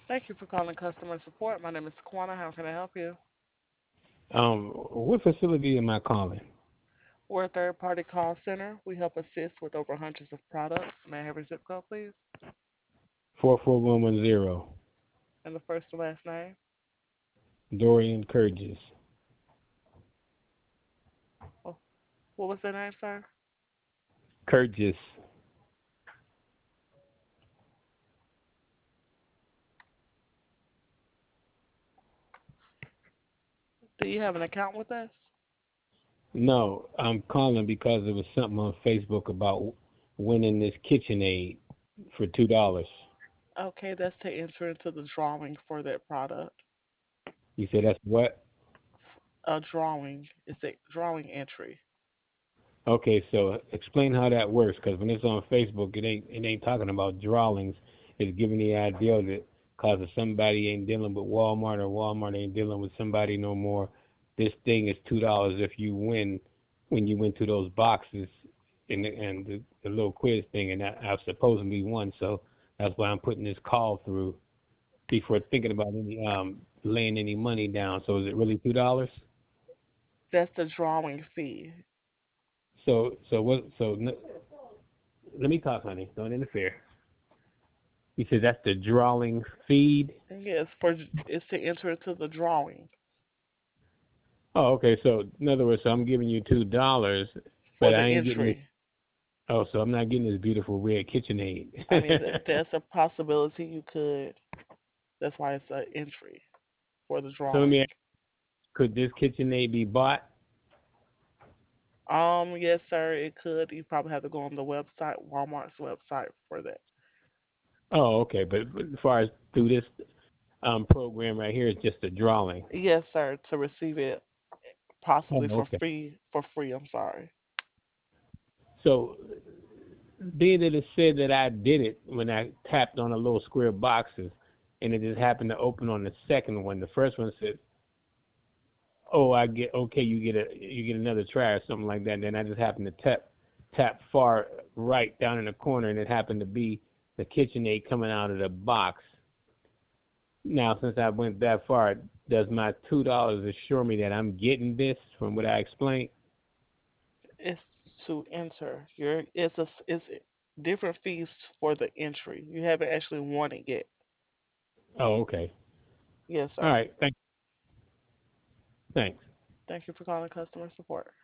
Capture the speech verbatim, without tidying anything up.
Thank you for calling customer support. My name is Taquana. How can I help you? Um, what facility am I calling? We're a third party call center. We help assist with over hundreds of products. May I have your zip code, please? Four four one one zero. And the first and last name? Dorian Curtis. Oh, what was the name, sir? Curtis. Do you have an account with us? No, I'm calling because there was something on Facebook about winning this KitchenAid for two dollars. Okay, that's to enter into the drawing for that product. You said that's what? A drawing. It's a drawing entry. Okay, so explain how that works, because when it's on Facebook, it ain't it ain't talking about drawings. It's giving the idea that because if somebody ain't dealing with Walmart or Walmart ain't dealing with somebody no more, this thing is two dollars if you win when you went to those boxes and the, and the, the little quiz thing, and I, I've supposedly won, so that's why I'm putting this call through before thinking about any um laying any money down. So is it really two dollars? That's the drawing fee. So so what? So n- let me talk, honey. Don't interfere. You said that's the drawing feed. Yes, for it's to enter into the drawing Oh, okay. So in other words, so I'm giving you two dollars, for but the I ain't getting this. entry. Oh, so I'm not getting this beautiful red KitchenAid. I mean, th- that's a possibility you could. That's why it's an entry for the So let me drawing. ask, could this KitchenAid be bought? Um, yes, sir, it could. You probably have to go on the website, Walmart's website for that. Oh, okay. But, but as far as through this um program right here, it's just a drawing. Yes, sir, to receive it Oh, possibly for okay. free. For free, I'm sorry. So being that it said that I did it when I tapped on the little square boxes, and it just happened to open on the second one. The first one said, "Oh, I get okay. You get a you get another try or something like that." And then I just happened to tap tap far right down in the corner, and it happened to be the KitchenAid coming out of the box. Now, since I went that far, does my two dollars assure me that I'm getting this from what I explained? It's to enter. Your it's a it's different fees for the entry. You haven't actually won it yet. Oh, okay. Yes, All sir. right. Thank, thanks. Thank you for calling customer support.